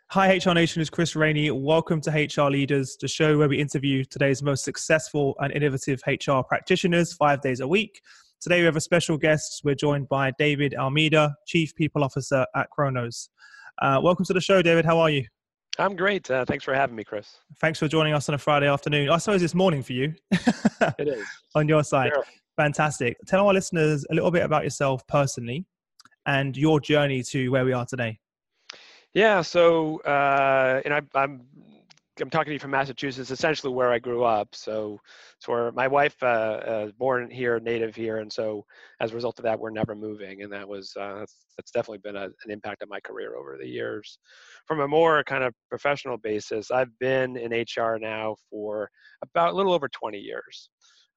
Hi, HR Nation, it's Chris Rainey. Welcome to HR Leaders, the show where we interview today's most successful and innovative HR practitioners 5 days a week. Today we have a special guest. We're joined by David Almeida, Chief People Officer at Kronos. Welcome to the show, David. How are you? I'm great. Thanks for having me, Chris. Thanks for joining us on a Friday afternoon. I suppose it's morning for you. It is. On your side. Sure. Fantastic. Tell our listeners a little bit about yourself personally and your journey to where we are today. Yeah. So, I'm talking to you from Massachusetts, essentially where I grew up. So it's where my wife born here, native here, and so as a result of that, we're never moving, and that's definitely been an impact on my career over the years. From a more kind of professional basis, I've been in HR now for about a little over 20 years.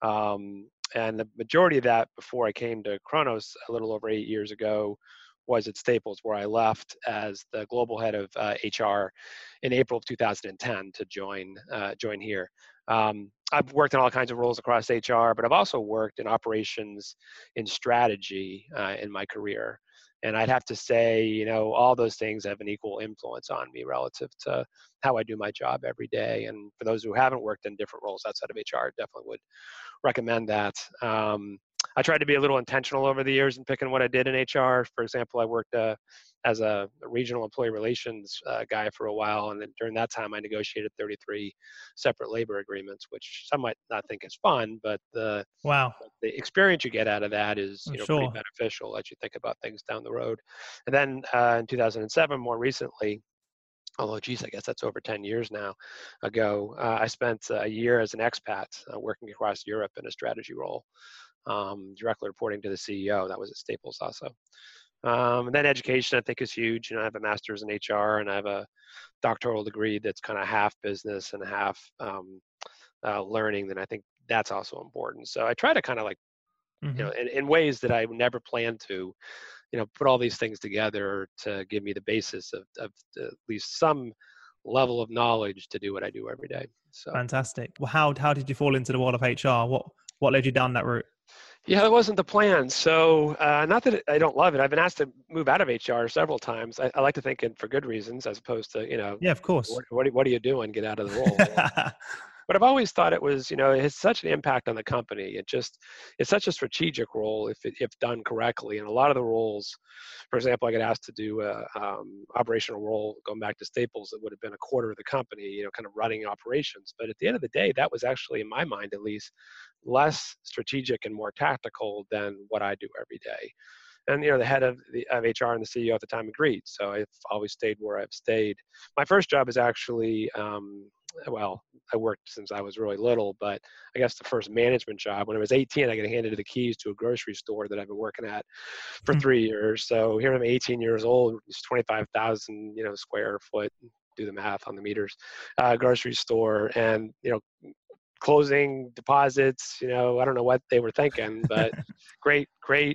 And the majority of that before I came to Kronos a little over 8 years ago was at Staples, where I left as the global head of HR in April of 2010 to join here. I've worked in all kinds of roles across HR, but I've also worked in operations, in strategy in my career. And I'd have to say, all those things have an equal influence on me relative to how I do my job every day. And for those who haven't worked in different roles outside of HR, definitely would recommend that. I tried to be a little intentional over the years in picking what I did in HR. For example, I worked as a regional employee relations guy for a while, and then during that time, I negotiated 33 separate labor agreements, which some might not think is fun, but the experience you get out of that is pretty beneficial as you think about things down the road. And then in 2007, more recently, although, geez, I guess that's over 10 years now ago, I spent a year as an expat working across Europe in a strategy role, directly reporting to the CEO. That was at Staples also. And then education, I think, is huge. I have a master's in HR, and I have a doctoral degree that's kind of half business and half learning. And I think that's also important. So I try to kind of in ways that I never planned to, put all these things together to give me the basis of at least some level of knowledge to do what I do every day. So fantastic. Well, how did you fall into the world of HR? What led you down that route? Yeah, that wasn't the plan. So not that I don't love it. I've been asked to move out of HR several times. I like to think it for good reasons, as opposed to yeah, of course. What are you doing? Get out of the role. But I've always thought it was, it has such an impact on the company. It's such a strategic role if done correctly. And a lot of the roles, for example, I got asked to do a operational role going back to Staples that would have been a quarter of the company, kind of running operations. But at the end of the day, that was actually, in my mind at least, less strategic and more tactical than what I do every day. And the head of HR and the CEO at the time agreed. So I've always stayed where I've stayed. My first job is actually I worked since I was really little, but I guess the first management job, when I was 18, I got handed the keys to a grocery store that I've been working at for 3 years. So here I'm 18 years old, it's 25,000, square foot, do the math on the meters, grocery store, and, closing deposits, I don't know what they were thinking, but great,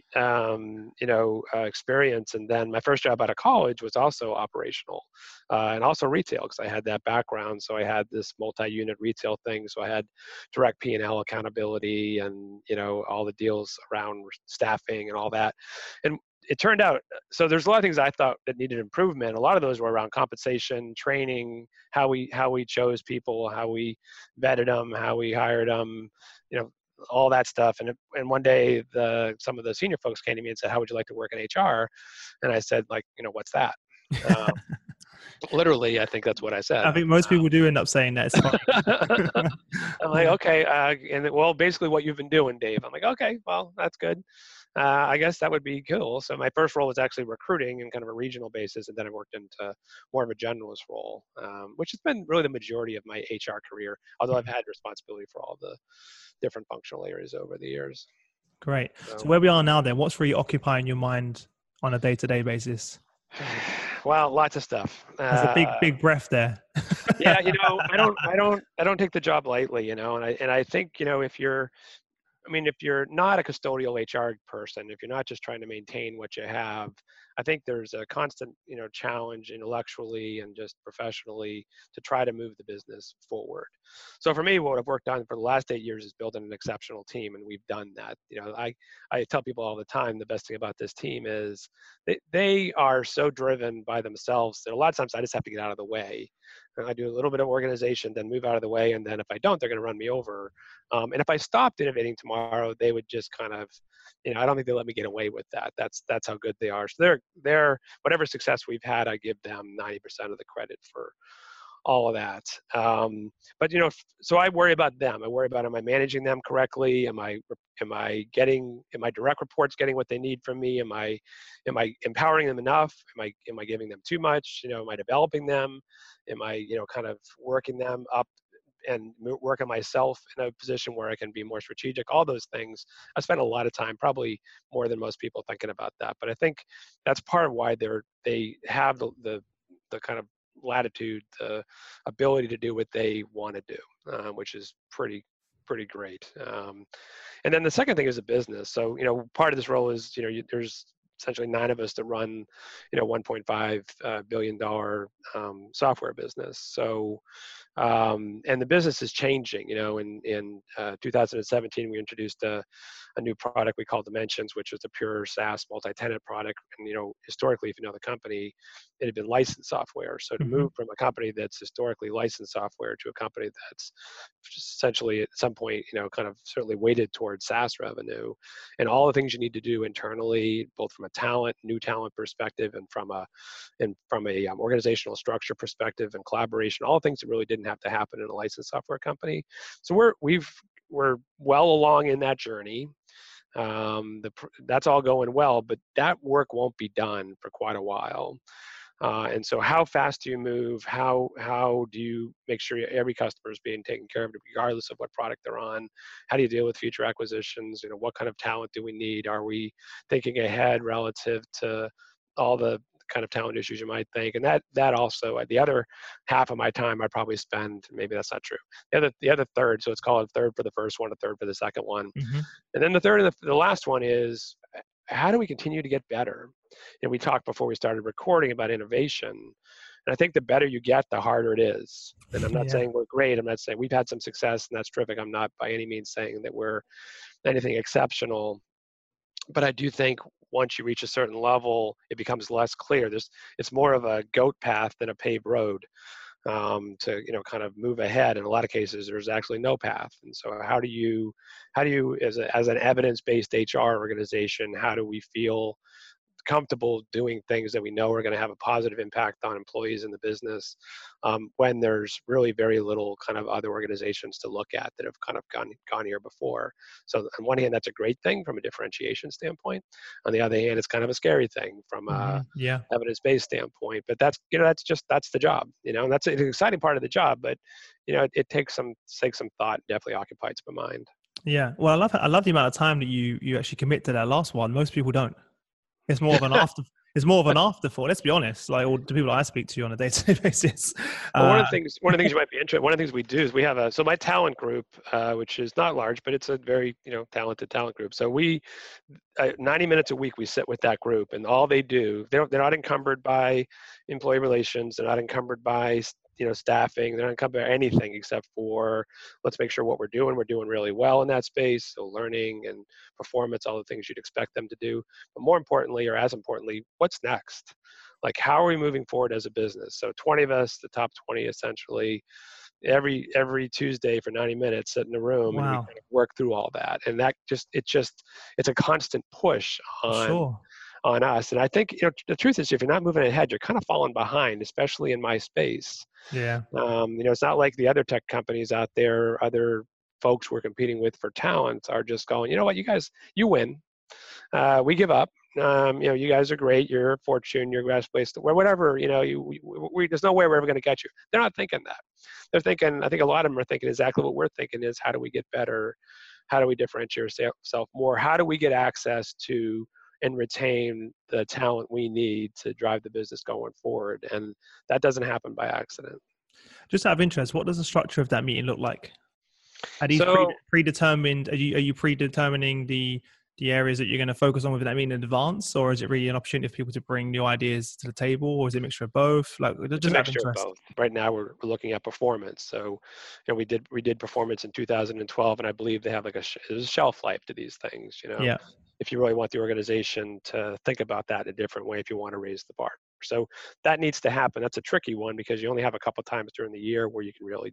experience. And then my first job out of college was also operational and also retail, because I had that background. So I had this multi-unit retail thing. So I had direct P&L accountability and, all the deals around staffing and all that. And it turned out, so there's a lot of things I thought that needed improvement. A lot of those were around compensation, training, how we chose people, how we vetted them, how we hired them, all that stuff. And one day, some of the senior folks came to me and said, "How would you like to work in HR?" And I said, what's that? Literally, I think that's what I said. I think most people do end up saying that. It's funny. I'm like, okay. Basically what you've been doing, Dave. I'm like, okay, well, that's good. I guess that would be cool. So my first role was actually recruiting in kind of a regional basis, and then I worked into more of a generalist role, which has been really the majority of my HR career, although I've had responsibility for all the different functional areas over the years. Great. So where we are now then, what's really occupying your mind on a day-to-day basis? Well, lots of stuff. That's a big breath there. Yeah, I don't take the job lightly, and I think, if you're I mean, if you're not a custodial HR person, if you're not just trying to maintain what you have, I think there's a constant, challenge intellectually and just professionally to try to move the business forward. So for me, what I've worked on for the last 8 years is building an exceptional team, and we've done that. I tell people all the time, the best thing about this team is they are so driven by themselves that a lot of times I just have to get out of the way. And I do a little bit of organization, then move out of the way, and then if I don't, they're going to run me over. And if I stopped innovating tomorrow, they would just kind of, I don't think they let me get away with that. That's how good they are. So they're whatever success we've had, I give them 90% of the credit for all of that. But so I worry about them. I worry about, am I managing them correctly? Am I direct reports getting what they need from me? Am I empowering them enough? Am I giving them too much? Am I developing them? Am I kind of working them up and work on myself in a position where I can be more strategic? All those things. I spend a lot of time, probably more than most people, thinking about that. But I think that's part of why they have the kind of latitude, the ability to do what they want to do, which is pretty great. And then the second thing is a business. So part of this role is there's essentially 9 of us that run $1.5 billion software business. So and the business is changing. In 2017, we introduced a new product we call Dimensions, which was a pure SaaS multi-tenant product. And historically, if you know the company, it had been licensed software. So to move from a company that's historically licensed software to a company that's essentially at some point, kind of certainly weighted towards SaaS revenue, and all the things you need to do internally, both from a new talent perspective, and from a organizational structure perspective and collaboration, all things that really didn't have to happen in a licensed software company. So we're well along in that journey. That's all going well, but that work won't be done for quite a while. And so how fast do you move? How do you make sure every customer is being taken care of regardless of what product they're on? How do you deal with future acquisitions? What kind of talent do we need? Are we thinking ahead relative to all the kind of talent issues you might think? And that also, the other half of my time I probably spend, maybe that's not true, the other third, so it's called a third for the first one, a third for the second one. And then the third and the last one is, how do we continue to get better? And we talked before we started recording about innovation. And I think the better you get, the harder it is. And I'm not saying we're great. I'm not saying we've had some success, and that's terrific. I'm not by any means saying that we're anything exceptional. But I do think once you reach a certain level, it becomes less clear. It's more of a goat path than a paved road. To kind of move ahead. In a lot of cases, there's actually no path. And so how do you as an evidence-based HR organization, how do we feel comfortable doing things that we know are going to have a positive impact on employees in the business, when there's really very little kind of other organizations to look at that have kind of gone here before? So on one hand, that's a great thing from a differentiation standpoint. On the other hand, it's kind of a scary thing from a evidence-based standpoint. But that's the job, and that's an exciting part of the job. But it takes some thought, and definitely occupies my mind. Yeah, well, I love the amount of time that you actually commit to that last one. Most people don't. It's more of an afterthought. Let's be honest. Like all the people I speak to on a day-to-day basis. Well, one of the things you might be interested. One of the things we do is we have so my talent group, which is not large, but it's a very talented talent group. So 90 minutes a week we sit with that group, and all they do, they're not encumbered by employee relations. They're not encumbered by staffing. They're not encumbered by anything except for, let's make sure what we're doing really well in that space. So learning and performance, all the things you'd expect them to do. But more importantly, or as importantly, what's next? Like, how are we moving forward as a business? So 20 of us, the top 20 essentially, every Tuesday for 90 minutes sit in a room. Wow. And we kind of work through all that. And that it's a constant push on us. And I think, the truth is, if you're not moving ahead, you're kind of falling behind, especially in my space. Yeah. It's not like the other tech companies out there, other folks we're competing with for talent are just going, you know what, you guys, you win. We give up. You guys are great. You're Fortune, you're best place to, whatever, there's no way we're ever going to get you. They're not thinking that. They're thinking, I think a lot of them are thinking exactly what we're thinking is, how do we get better? How do we differentiate ourselves more? How do we get access to and retain the talent we need to drive the business going forward? And that doesn't happen by accident. Just out of interest, what does the structure of that meeting look like? Are these So predetermined? Are you predetermining the areas that you're going to focus on with that mean in advance, or is it really an opportunity for people to bring new ideas to the table, or is it a mixture of both? Like, it's a just out of mixture of interest. both. Right now, we're looking at performance. So, we did performance in 2012, and I believe they have like there's a shelf life to these things. Yeah. If you really want the organization to think about that in a different way, if you want to raise the bar. So that needs to happen. That's a tricky one because you only have a couple times during the year where you can really,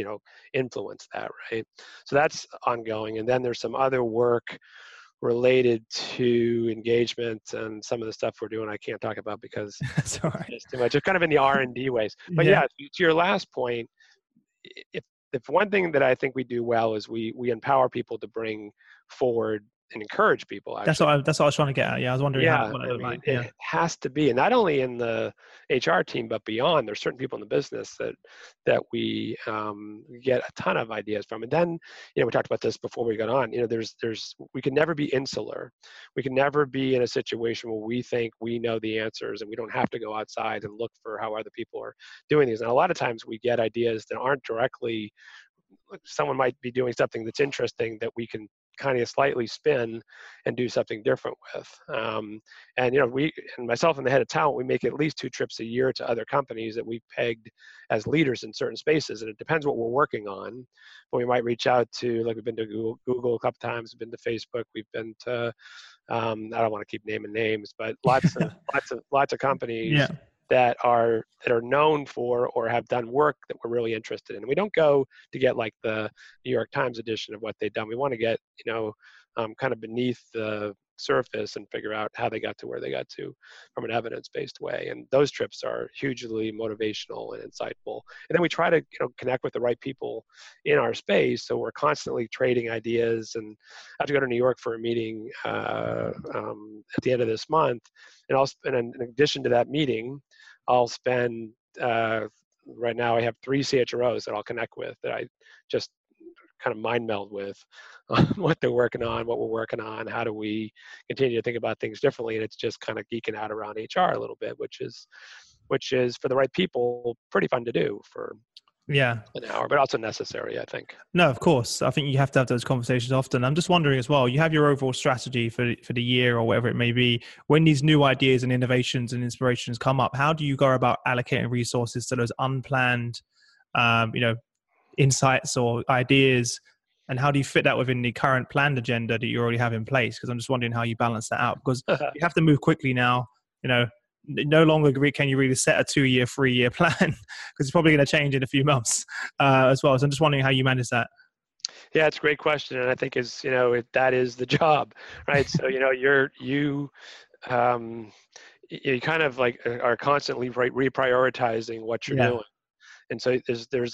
influence that, right? So that's ongoing. And then there's some other work related to engagement and some of the stuff we're doing I can't talk about because That's all it's right. just too much. It's kind of in the R&D ways. But Yeah. yeah, to your last point, if one thing that I think we do well is we empower people to bring forward and encourage people actually. That's what I was trying to get at. Yeah, I was wondering Yeah, what that I looked like. mean, Yeah. it has to be, and not only in the HR team, but beyond. There's certain people in the business that we get a ton of ideas from. And then, we talked about this before we got on. There's we can never be insular. We can never be in a situation where we think we know the answers and we don't have to go outside and look for how other people are doing these. And a lot of times we get ideas that aren't directly, someone might be doing something that's interesting that we can kind of slightly spin and do something different with. And we and myself and the head of talent, we make at least 2 trips a year to other companies that we've pegged as leaders in certain spaces. And it depends what we're working on. But we might reach out to, like, we've been to Google a couple times, we've been to Facebook, we've been to I don't want to keep naming names, but lots of companies Yeah. that are known for or have done work that we're really interested in. And we don't go to get like the New York Times edition of what they've done. We want to get kind of beneath the surface and figure out how they got to where they got to from an evidence-based way. And those trips are hugely motivational and insightful. And then we try to connect with the right people in our space, so we're constantly trading ideas. And I have to go to New York for a meeting at the end of this month, and in addition to that meeting, I'll spend right now I have 3 CHROs that I'll connect with that I just kind of mind meld with on what they're working on, what we're working on, how do we continue to think about things differently. And it's just kind of geeking out around HR a little bit, which is for the right people pretty fun to do for Yeah. an hour, but also necessary, I think. No, of course. I think you have to have those conversations often. I'm just wondering as well, you have your overall strategy for the year or whatever it may be. When these new ideas and innovations and inspirations come up, how do you go about allocating resources to those unplanned, insights or ideas? And how do you fit that within the current planned agenda that you already have in place? Because I'm just wondering how you balance that out, because you have to move quickly now. No longer can you really set a 2-year, 3-year plan, because it's probably going to change in a few months as well. So I'm just wondering how you manage that. Yeah, it's a great question, and I think that is the job, right? So you kind of like are constantly reprioritizing what you're Yeah. doing. And so there's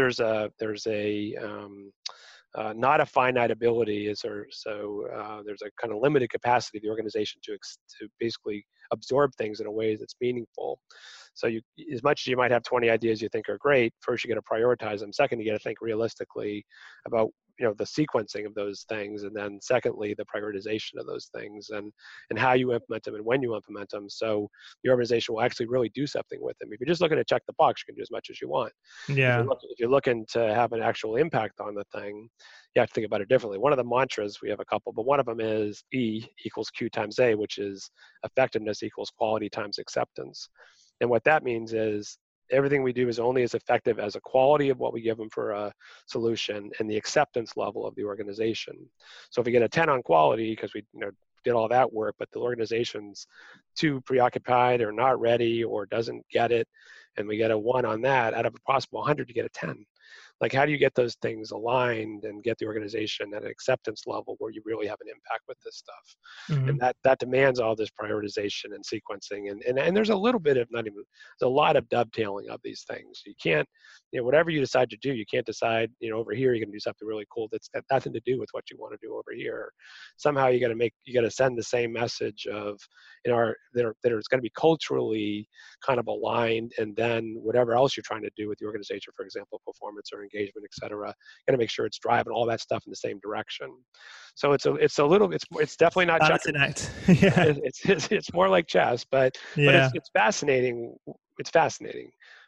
not a finite ability, there's a kind of limited capacity of the organization to basically absorb things in a way that's meaningful. So as much as you might have 20 ideas you think are great, first you got to prioritize them. Second, you got to think realistically about the sequencing of those things, and then secondly the prioritization of those things and how you implement them and when you implement them, so the organization will actually really do something with them. If you're just looking to check the box, you can do as much as you want. Yeah. If you're looking to have an actual impact on the thing, you have to think about it differently. One of the mantras, we have a couple, but one of them is E equals Q times A, which is effectiveness equals quality times acceptance. And what that means is everything we do is only as effective as the quality of what we give them for a solution and the acceptance level of the organization. So if we get a 10 on quality because we did all that work, but the organization's too preoccupied or not ready or doesn't get it, and we get a 1 on that, out of a possible 100 to get a 10. Like, how do you get those things aligned and get the organization at an acceptance level where you really have an impact with this stuff? Mm-hmm. And that demands all this prioritization and sequencing. And there's a little bit of there's a lot of dovetailing of these things. You can't, whatever you decide to do, you can't decide, over here you're going to do something really cool that's got nothing to do with what you want to do over here. Somehow you got to send the same message of, that it's going to be culturally kind of aligned, and then whatever else you're trying to do with the organization, for example, performance or engagement, et cetera, got to make sure it's driving all that stuff in the same direction. So it's definitely not Balancing checkers. act. Yeah. It's more like chess, but Yeah. it's fascinating. It's fascinating,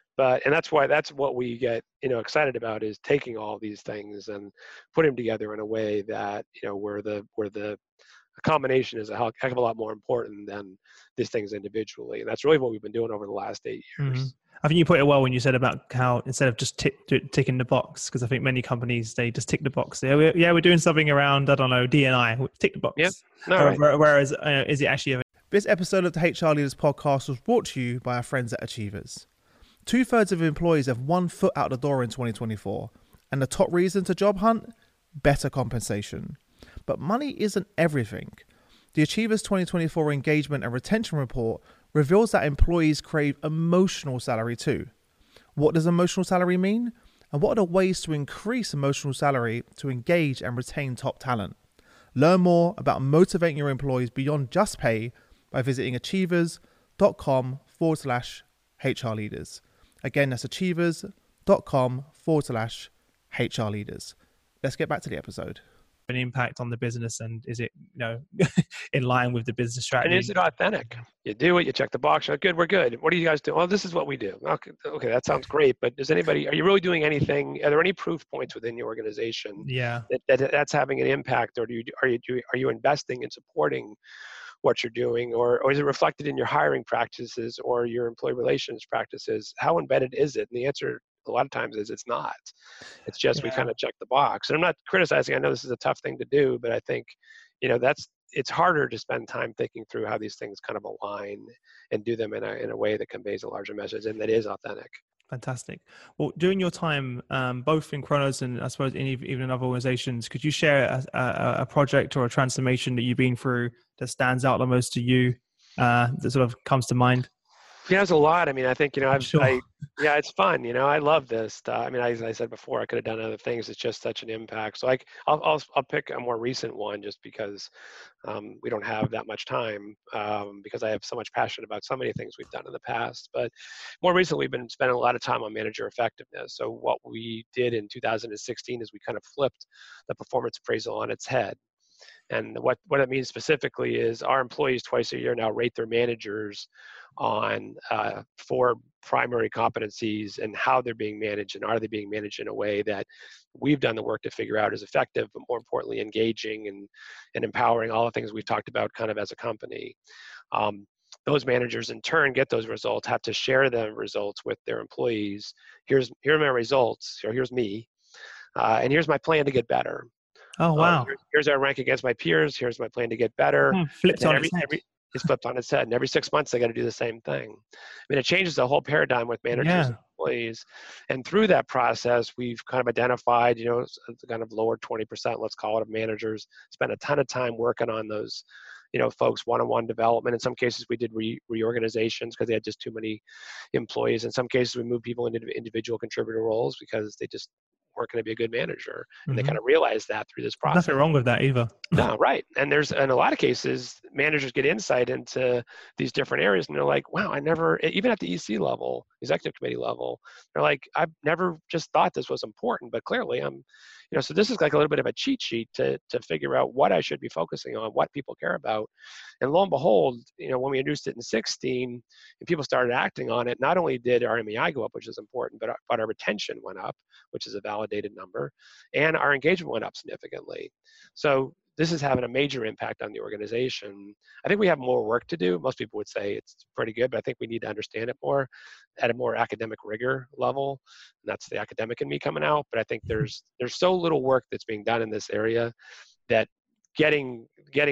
And that's what we get, excited about, is taking all these things and putting them together in a way that, where the combination is a heck of a lot more important than these things individually. And that's really what we've been doing over the last 8 years. I think you put it well when you said about how instead of just ticking the box, because I think many companies, they just tick the box. We're doing something around, I don't know, D&I, tick the box. Yep. Right. Whereas is it actually... This episode of the HR Leaders Podcast was brought to you by our friends at Achievers. 2/3 of employees have one foot out the door in 2024. And the top reason to job hunt? Better compensation. But money isn't everything. The Achievers 2024 Engagement and Retention Report reveals that employees crave emotional salary too. What does emotional salary mean? And what are the ways to increase emotional salary to engage and retain top talent? Learn more about motivating your employees beyond just pay by visiting achievers.com/HR leaders. Again, that's achievers.com/HR leaders. Let's get back to the episode. An impact on the business, and is it in line with the business strategy? And is it authentic? You do it, you check the box. Oh, good, we're good. What do you guys do? Well, this is what we do. Okay, that sounds great. But are you really doing anything? Are there any proof points within your organization? Yeah, that's having an impact, or are you investing in supporting what you're doing, or is it reflected in your hiring practices or your employee relations practices? How embedded is it? And the answer a lot of times is it's not. It's just we kind of check the box. And I'm not criticizing. I know this is a tough thing to do, but I think, it's harder to spend time thinking through how these things kind of align and do them in a way that conveys a larger message and that is authentic. Fantastic. Well, during your time, both in Kronos and I suppose even in other organizations, could you share a project or a transformation that you've been through that stands out the most to you, that sort of comes to mind? Yeah, there's a lot. I mean, I think, Sure. it's fun. I love this. I mean, as I said before, I could have done other things. It's just such an impact. So I'll pick a more recent one just because we don't have that much time, because I have so much passion about so many things we've done in the past. But more recently, we've been spending a lot of time on manager effectiveness. So what we did in 2016 is we kind of flipped the performance appraisal on its head. And what it means specifically is our employees twice a year now rate their managers on 4 primary competencies and how they're being managed, and are they being managed in a way that we've done the work to figure out is effective, but more importantly, engaging and empowering, all the things we've talked about kind of as a company. Those managers in turn get those results, have to share the results with their employees. Here are my results, or here's me, and here's my plan to get better. Oh, wow. Here's our rank against my peers. Here's my plan to get better. Flipped on its head. It's flipped on its head. And every 6 months, they got to do the same thing. I mean, it changes the whole paradigm with managers and employees. And through that process, we've kind of identified, kind of lower 20%, let's call it, of managers, spent a ton of time working on those, folks, one-on-one development. In some cases, we did reorganizations because they had just too many employees. In some cases, we moved people into individual contributor roles because they just weren't going to be a good manager. And they kind of realized that through this process. Nothing wrong with that either. No, right. And in a lot of cases, managers get insight into these different areas and they're like, wow, even at the EC level, executive committee level, they're like, I've never just thought this was important, but clearly so this is like a little bit of a cheat sheet to figure out what I should be focusing on, what people care about. And lo and behold, when we introduced it in 2016 and people started acting on it, not only did our MEI go up, which is important, but our retention went up, which is a validated number, and our engagement went up significantly. So this is having a major impact on the organization. I think we have more work to do. Most people would say it's pretty good, but I think we need to understand it more at a more academic rigor level. And that's the academic in me coming out. But I think there's so little work that's being done in this area that getting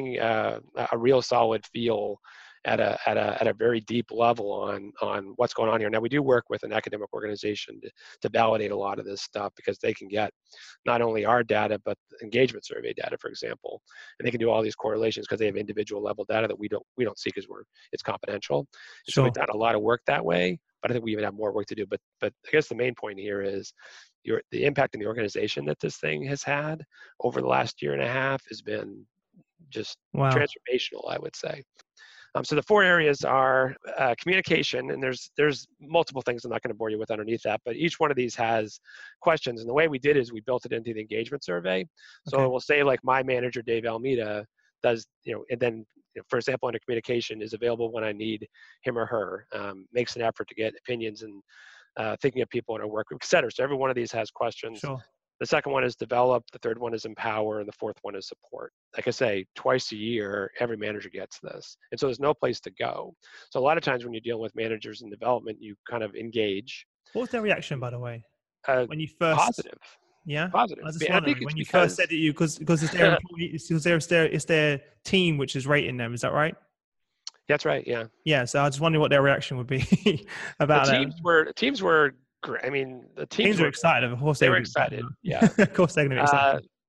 a real solid feel at a very deep level on what's going on here. Now, we do work with an academic organization to validate a lot of this stuff because they can get not only our data, but engagement survey data, for example, and they can do all these correlations because they have individual level data that we don't see because it's confidential. Sure. So we've done a lot of work that way, but I think we even have more work to do. But I guess the main point here is the impact in the organization that this thing has had over the last year and a half has been just transformational, I would say. So the 4 areas are communication, and there's multiple things I'm not going to bore you with underneath that, but each one of these has questions. And the way we did is we built it into the engagement survey. So it will say, like, my manager, Dave Almeida, does, and then, for example, under communication, is available when I need him or her, makes an effort to get opinions and thinking of people in our work group, et cetera. So every one of these has questions. Sure. The second one is develop. The third one is empower. And the fourth one is support. Like I say, twice a year, every manager gets this. And so there's no place to go. So a lot of times when you're dealing with managers in development, you kind of engage. What was their reaction, by the way, Uh, when you first? Positive. Yeah, Positive. I was just I think wondering it's when you first because said that because it's their employee, it's their team which is rating them. Is that right? that's right. Yeah. Yeah. So I just wondering what their reaction would be The about that. teams were great. I mean, the teams Teams are were excited. Of course, they they were would be excited. excited. Yeah. Of course, they're going to be Uh, excited.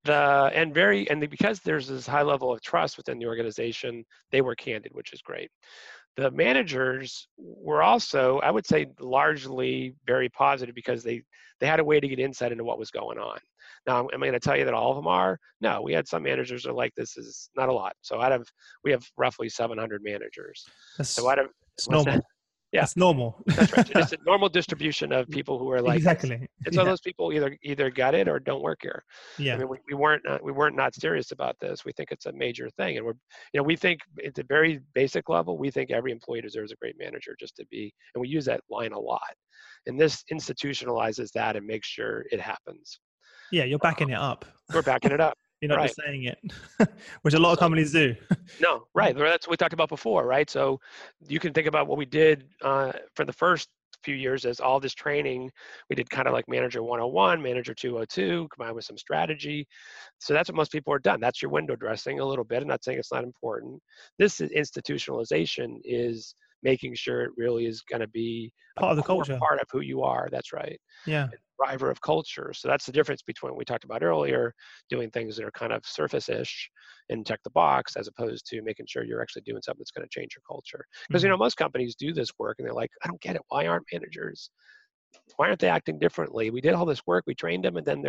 because there's this high level of trust within the organization, they were candid, which is great. The managers were also, I would say, largely very positive because they had a way to get insight into what was going on. Now, am I going to tell you that all of them are? No, we had some managers that are like, this is not a lot. So we have roughly 700 managers. So That's it's what's that? normal. Yeah, That's normal. that's right. So just a normal distribution of people who are like this. Exactly. And so Yeah. those people either got it or don't work here. I Yeah. mean, we weren't not serious about this. We think it's a major thing, and we think at the very basic level, we think every employee deserves a great manager just to be, and we use that line a lot. And this institutionalizes that and makes sure it happens. Yeah. You're backing it up. We're backing it up, You're not right? just saying it, which a lot of So companies do. no, right. That's what we talked about before, right? So you can think about what we did for the first few years as all this training. We did kind of like Manager 101, Manager 202, combined with some strategy. So that's what most people are done. That's your window dressing a little bit. I'm not saying it's not important. This institutionalization is making sure it really is going to be a Part of the core culture. part of who you are. That's right. Yeah. Driver of culture. So that's the difference between what we talked about earlier, doing things that are kind of surface-ish and check the box, as opposed to making sure you're actually doing something that's going to change your culture. Because Mhm. most companies do this work and they're like, I don't get it. Why aren't managers? Why aren't they acting differently? We did all this work, we trained them, and then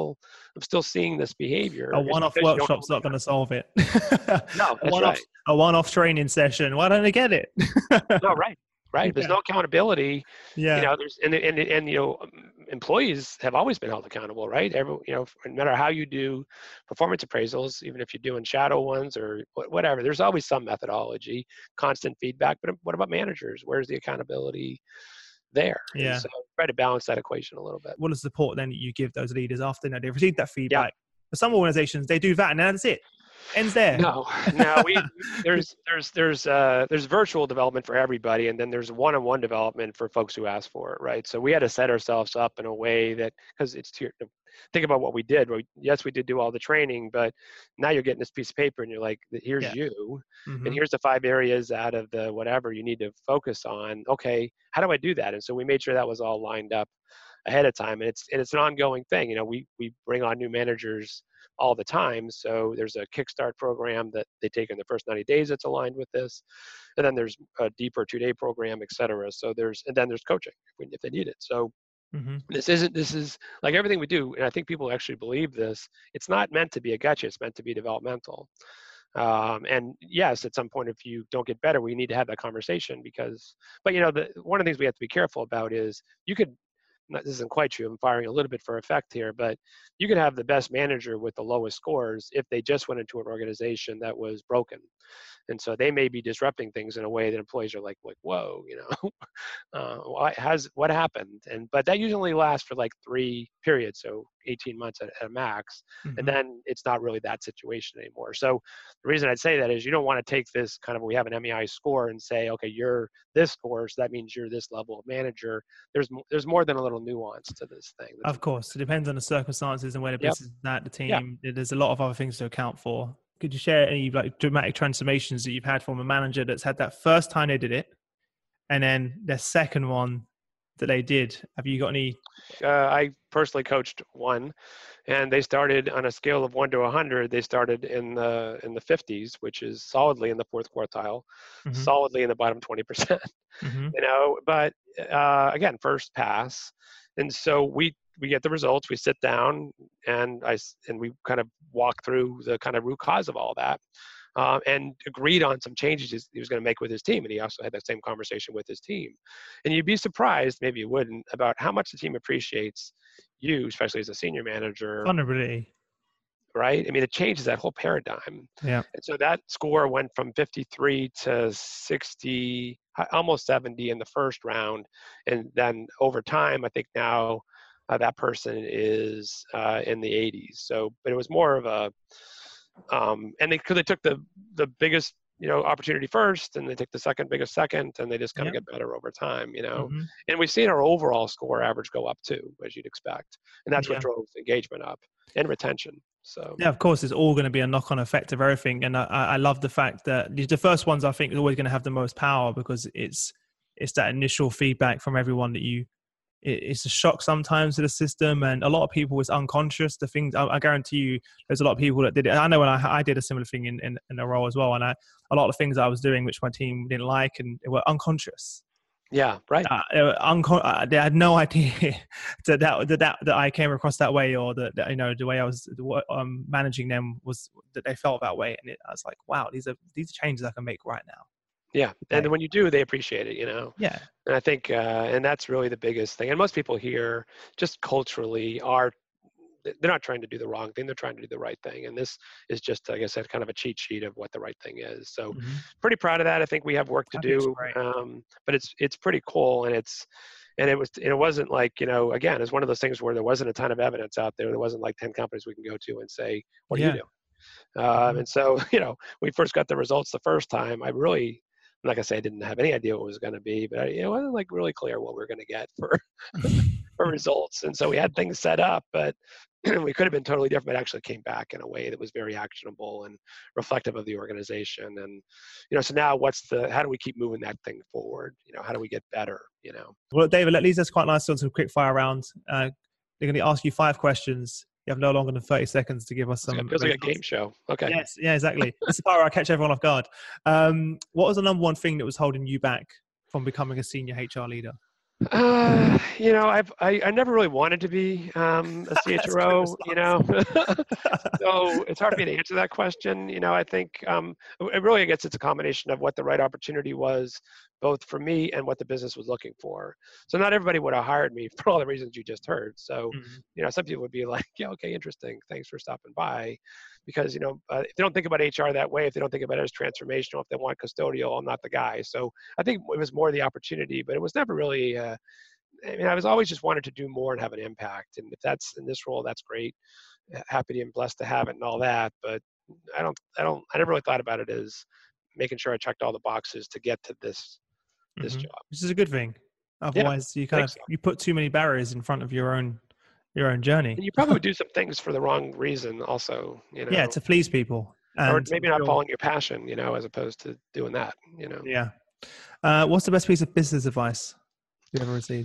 I'm still seeing this behavior. A It's one-off because you don't workshop's hold not them going to solve it. No, a that's one-off, right. a one-off training session. Why don't they get it? No, right. Right. There's Yeah. no accountability. Yeah. There's and employees have always been held accountable, right? No matter how you do performance appraisals, even if you're doing shadow ones or whatever, there's always some methodology, constant feedback. But what about managers? Where's the accountability there? And Yeah. so try to balance that equation a little bit. What is the support then you give those leaders after they've received that Yeah. feedback? For some organizations, they do that and that's it. Ends there. No, there's virtual development for everybody, and then there's one-on-one development for folks who ask for it, right? So we had to set ourselves up in a way that, because think about what we did. Yes, we did do all the training, but now you're getting this piece of paper and you're like, here's Yeah. you, Mhm. and here's the 5 areas out of the whatever you need to focus on. Okay, how do I do that? And so we made sure that was all lined up ahead of time, and it's an ongoing thing. We bring on new managers all the time. So there's a Kickstart program that they take in the first 90 days that's aligned with this. And then there's a deeper 2-day program, et cetera. So then there's coaching if they need it. So Mhm. this is like everything we do. And I think people actually believe this. It's not meant to be a gotcha. It's meant to be developmental. And yes, at some point, if you don't get better, we need to have that conversation but one of the things we have to be careful about is this isn't quite true. I'm firing a little bit for effect here, but you could have the best manager with the lowest scores if they just went into an organization that was broken. And so they may be disrupting things in a way that employees are like whoa, what happened? But that usually lasts for like 3 periods, so 18 months at a max, and Mhm. then it's not really that situation anymore. So the reason I'd say that is you don't want to take this kind of, we have an MEI score and say, okay, you're this score, so that means you're this level of manager. There's more than a little nuance to this thing. Of course, it depends on the circumstances and where the Yep. business is at, the Yeah. team. There's a lot of other things to account for. Could you share any dramatic transformations that you've had from a manager that's had that first time they did it, and then the second one that they did? Have you got any? I personally coached one, and they started on a scale of 1 to 100. They started in the 50s, which is solidly in the fourth quartile, Mhm. solidly in the bottom 20%. Mhm. But again, first pass, and so we get the results. We sit down and we kind of walk through the kind of root cause of all that. And agreed on some changes he was going to make with his team. And he also had that same conversation with his team. And you'd be surprised, maybe you wouldn't, about how much the team appreciates you, especially as a senior manager, Vulnerability. right? I mean, it changes that whole paradigm. Yeah. And so that score went from 53 to 60, almost 70 in the first round. And then over time, I think now that person is in the 80s. So, but it was more of a, and because they took the biggest, opportunity first, and they took the second biggest second, and they just kind of get better over time, Mm-hmm. And we've seen our overall score average go up too, as you'd expect, and that's what Yeah. drove engagement up and retention. So Yeah, of course, it's all going to be a knock-on effect of everything, and I love the fact that the first ones I think is always going to have the most power because it's that initial feedback from everyone that it's a shock sometimes to the system, and a lot of people was unconscious. The things I guarantee you, there's a lot of people that did it. I know when I did a similar thing in a role as well, and a lot of things I was doing which my team didn't like, and they were unconscious. Yeah, right. They had no idea that I came across that way, or that the way I was managing them was that they felt that way, and I was like, wow, these are changes I can make right now. Yeah, and when you do, they appreciate it, Yeah. And I think, and that's really the biggest thing. And most people here, just culturally, they're not trying to do the wrong thing; they're trying to do the right thing. And this is just, like I said, kind of a cheat sheet of what the right thing is. So, pretty proud of that. I think we have work to do, but it's pretty cool, and it wasn't like, again, it's one of those things where there wasn't a ton of evidence out there. There wasn't like 10 companies we can go to and say, what do you do? And so, we first got the results the first time. I'm not gonna say I didn't have any idea what it was going to be, but it wasn't like really clear what we were going to get for results. And so we had things set up, but we could have been totally different. But it actually came back in a way that was very actionable and reflective of the organization. And so now how do we keep moving that thing forward? How do we get better? Well, David, that leads us quite nicely onto a quick fire round. They're going to ask you 5 questions. You have no longer than 30 seconds to give us some. It feels like a game show. Okay. Yes, yeah, exactly. This is the part where I catch everyone off guard. What was the number one thing that was holding you back from becoming a senior HR leader? I never really wanted to be a CHRO, so it's hard for me to answer that question. I think it really, I guess it's a combination of what the right opportunity was, both for me and what the business was looking for. So not everybody would have hired me for all the reasons you just heard. So, some people would be like, yeah, okay, interesting. Thanks for stopping by. Because, if they don't think about HR that way, if they don't think about it as transformational, if they want custodial, I'm not the guy. So I think it was more the opportunity, but it was never really, I was always just wanted to do more and have an impact. And if that's in this role, that's great. Happy and blessed to have it and all that. But I never really thought about it as making sure I checked all the boxes to get to this job. Which is a good thing. Otherwise, you you put too many barriers in front of your own journey. And you probably would do some things for the wrong reason also, Yeah, to please people. Or maybe not following your passion, as opposed to doing that, Yeah. What's the best piece of business advice you ever received?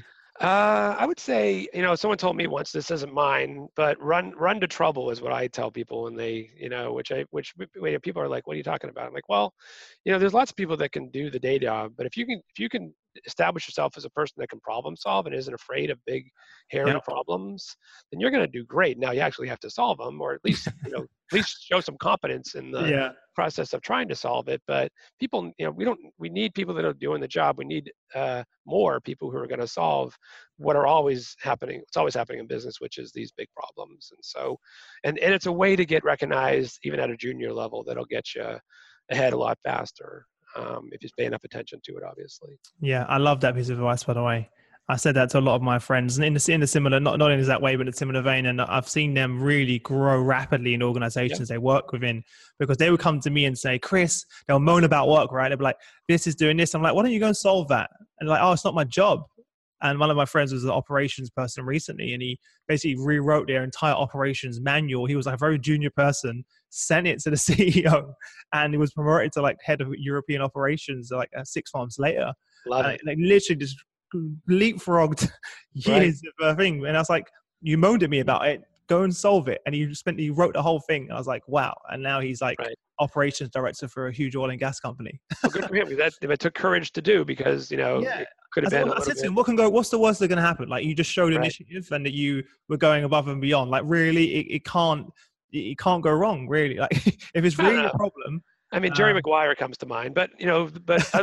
I would say, someone told me once, this isn't mine, but run to trouble is what I tell people when they, which people are like, what are you talking about? I'm like, well, there's lots of people that can do the day job, but if you can establish yourself as a person that can problem solve and isn't afraid of big, hairy problems, then you're going to do great. Now you actually have to solve them, or at least, at least show some competence in the process of trying to solve it. But people, we need people that are doing the job. We need more people who are going to solve what are always happening. It's always happening in business, which is these big problems. And so, and it's a way to get recognized even at a junior level that'll get you ahead a lot faster. If you pay enough attention to it, obviously. Yeah, I love that piece of advice, by the way. I said that to a lot of my friends, and in a similar, not in that way, but in a similar vein. And I've seen them really grow rapidly in organizations they work within, because they would come to me and say, Chris, they'll moan about work, right? They'll be like, this is doing this. I'm like, why don't you go and solve that? And like, oh, it's not my job. And one of my friends was an operations person recently, and he basically rewrote their entire operations manual. He was like a very junior person, sent it to the CEO, and he was promoted to like head of European operations like 6 months later. Love it. Like literally just leapfrogged years of a thing. And I was like, you moaned at me about it, go and solve it. And he wrote the whole thing. And I was like, wow. And now he's like operations director for a huge oil and gas company. Well, good for him. It took courage to do, because, it could have been. I said to him, what's the worst that's going to happen? Like, you just showed initiative and that you were going above and beyond. Like, really, it can't go wrong, really. Like, if it's really a problem. I mean, Jerry Maguire comes to mind, but other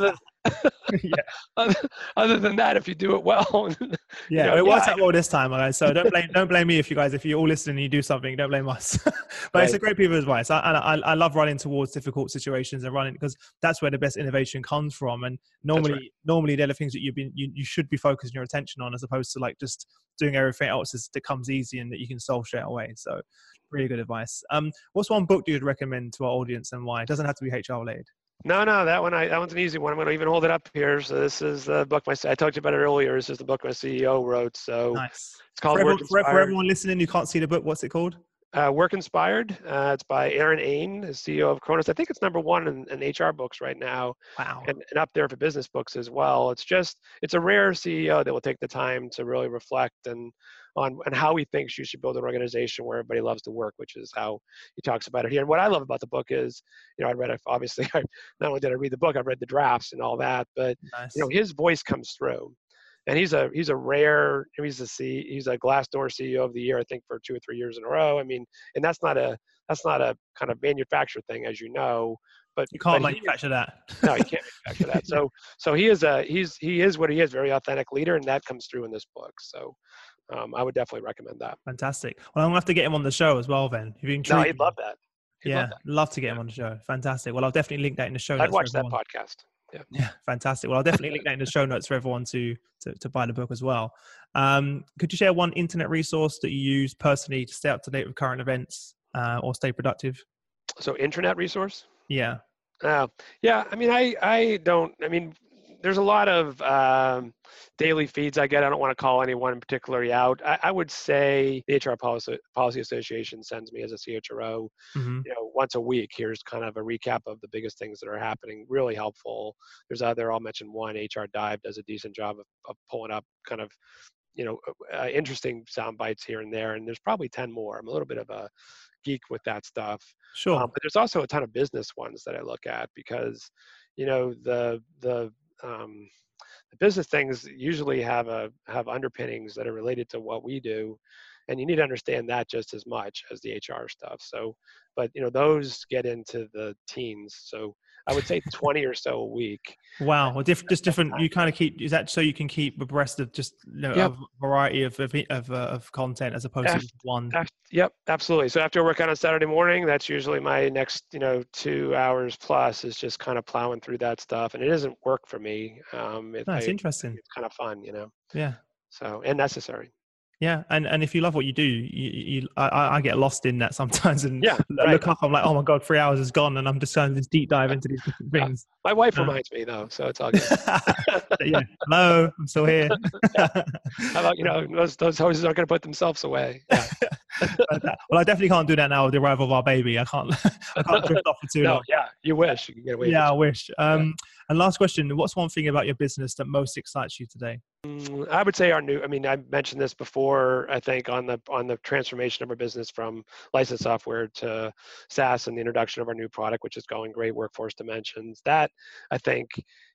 Yeah. other, other than that, if you do it well, Yeah, it worked out well this time, guys. So don't blame me if you're all listening and you do something. Don't blame us. But it's right, a great piece of advice. I love running towards difficult situations and running because that's where the best innovation comes from. And that's right. normally they're the things that you should be focusing your attention on, as opposed to like just doing everything else that comes easy and that you can solve straight away. So really good advice. What's one book you'd recommend to our audience and why? It doesn't have to be HR related. No, that one's an easy one. I'm going to even hold it up here. So this is the book I talked about it earlier. This is the book my CEO wrote. So Nice. it's called For Work Inspired. everyone listening, you can't see the book. What's it called? Work Inspired. It's by Aaron Ain, the CEO of Kronos. I think it's number one in HR books right now, Wow. and up there for business books as well. It's a rare CEO that will take the time to really reflect on how he thinks you should build an organization where everybody loves to work, which is how he talks about it here. And what I love about the book is, I read it, obviously, not only did I read the book, I've read the drafts and all that, but Nice. his voice comes through. And he's a Glassdoor CEO of the year, I think, for 2 or 3 years in a row. I mean, and that's not a kind of manufactured thing, as you know. But you can't manufacture that. No, you can't manufacture that. So he is what he is, very authentic leader, and that comes through in this book. So I would definitely recommend that. Fantastic. Well, I'm gonna have to get him on the show as well. Then, if you intrigued. No, he'd love that. Love to get him on the show. Fantastic. Well, I'll definitely link that in the show notes. I'd watch that podcast. Yeah, fantastic. Well, I'll definitely link that in the show notes for everyone to buy the book as well. Could you share one internet resource that you use personally to stay up to date with current events or stay productive? So, internet resource? Yeah. Yeah. I mean, I don't. I mean, there's a lot of daily feeds I get. I don't want to call anyone particularly out. I would say the HR Policy Association sends me as a CHRO, once a week. Here's kind of a recap of the biggest things that are happening. Really helpful. I'll mention one. HR Dive does a decent job of pulling up kind of, interesting sound bites here and there. And there's probably 10 more. I'm a little bit of a geek with that stuff. Sure. But there's also a ton of business ones that I look at because, the business things usually have underpinnings that are related to what we do, and you need to understand that just as much as the HR stuff. So, but those get into the teens. So I would say 20 or so a week. Wow. Well, just different. You kind of is that so you can keep abreast of just a variety of content as opposed to just one. Yep, absolutely. So after work on a Saturday morning, that's usually my next 2 hours plus is just kind of plowing through that stuff, and it doesn't work for me. It's interesting. It's kind of fun, Yeah. So and necessary. Yeah, and if you love what you do, I get lost in that sometimes, and look up. I'm like, oh my god, 3 hours is gone, and I'm just going this deep dive into these different things. My wife reminds me though, so it's all good. Hello, I'm still here. How about those hoses aren't going to put themselves away. Yeah. Well, I definitely can't do that now with the arrival of our baby. I can't drift off for too long. Yeah, you wish you could get away. Yeah, I wish. And last question: what's one thing about your business that most excites you today? I would say I mentioned this before, I think, on the transformation of our business from licensed software to SaaS and the introduction of our new product, which is going great, Workforce Dimensions. That, I think,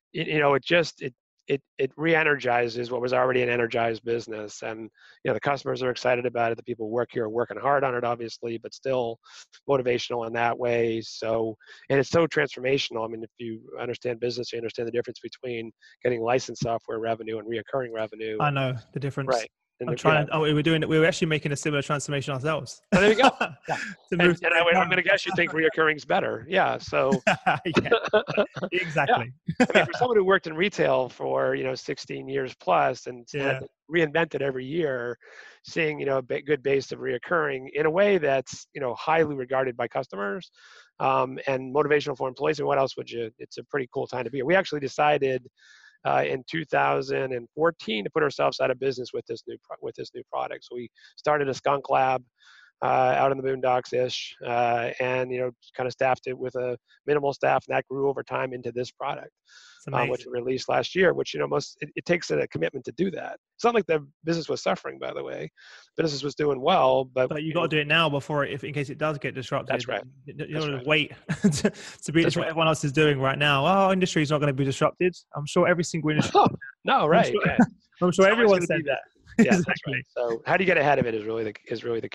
it re-energizes what was already an energized business. And, the customers are excited about it. The people who work here are working hard on it, obviously, but still motivational in that way. So, and it's so transformational. I mean, if you understand business, you understand the difference between getting licensed software revenue and reoccurring revenue. I know the difference. Right. We were actually making a similar transformation ourselves. Oh, there you go. Yeah. I'm going to guess you think reoccurring is better. Yeah. So exactly. Yeah. I mean, for someone who worked in retail for 16 years plus and had reinvented every year, seeing a good base of reoccurring in a way that's highly regarded by customers and motivational for employees. And what else would you? It's a pretty cool time to be here. We actually decided in 2014 to put ourselves out of business with this new product. So we started a skunk lab out in the boondocks-ish, and kind of staffed it with a minimal staff, and that grew over time into this product, which we released last year. Which it takes a commitment to do that. It's not like the business was suffering, by the way. Business was doing well, but you got to do it now before in case it does get disrupted. That's right. You don't wait to be what everyone else is doing right now. Our industry is not going to be disrupted. I'm sure every single industry. No, right. I'm sure everyone said that. Yeah, exactly. Right. So how do you get ahead of it is really the key.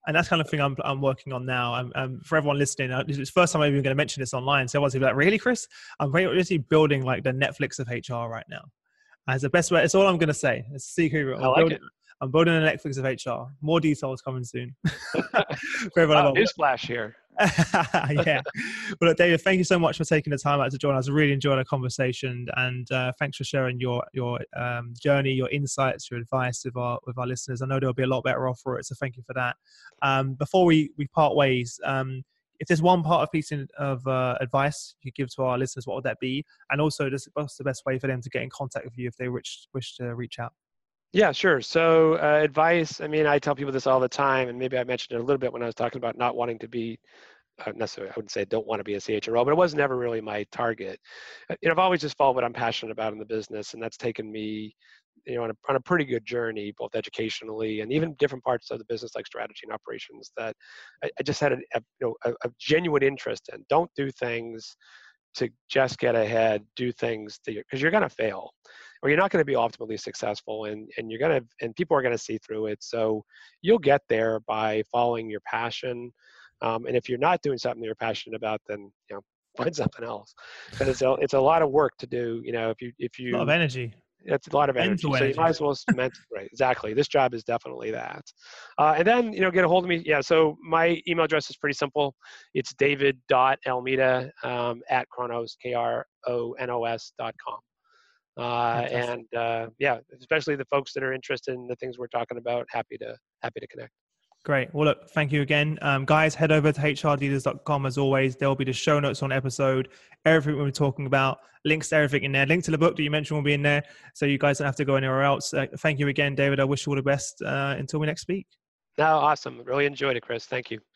And that's kind of thing I'm working on now. For everyone listening, it's the first time I'm even going to mention this online. So everyone's going to be like, really, Chris? I'm basically building like the Netflix of HR right now. As the best way, it's all I'm going to say. It's a secret. I like it. I'm building a Netflix of HR. More details coming soon. For everyone. Wow, newsflash here. Yeah. Well, look, David, thank you so much for taking the time out to join us. I really enjoyed our conversation, and thanks for sharing your journey, your insights, your advice with our listeners. I know they'll be a lot better off for it, so thank you for that. Before we part ways, if there's one piece of advice you give to our listeners, what would that be? And also, what's the best way for them to get in contact with you if they wish to reach out? Yeah, sure. So advice, I mean, I tell people this all the time, and maybe I mentioned it a little bit when I was talking about not wanting to be necessarily, I wouldn't say I don't want to be a CHRO, but it was never really my target. I've always just followed what I'm passionate about in the business, and that's taken me, on a pretty good journey, both educationally and even different parts of the business like strategy and operations that I just had a genuine interest in. Don't do things to just get ahead, do things because you're going to fail, or you're not going to be optimally successful, and people are going to see through it. So you'll get there by following your passion. And if you're not doing something that you're passionate about, then find something else. But it's a lot of work to do. If you a lot of energy. It's a lot of energy. So you might as well cement. Right, exactly. This job is definitely that. And then get a hold of me. Yeah. So my email address is pretty simple. It's david.almeida at Kronos KRONOS.com. And especially the folks that are interested in the things we're talking about, happy to connect. Great. Well, look, thank you again. Guys, head over to hrleaders.com as always. There'll be the show notes on episode, everything we're talking about, links to everything in there. Link to the book that you mentioned will be in there, so you guys don't have to go anywhere else. Thank you again, David. I wish you all the best until we next speak. No, awesome. Really enjoyed it, Chris. Thank you.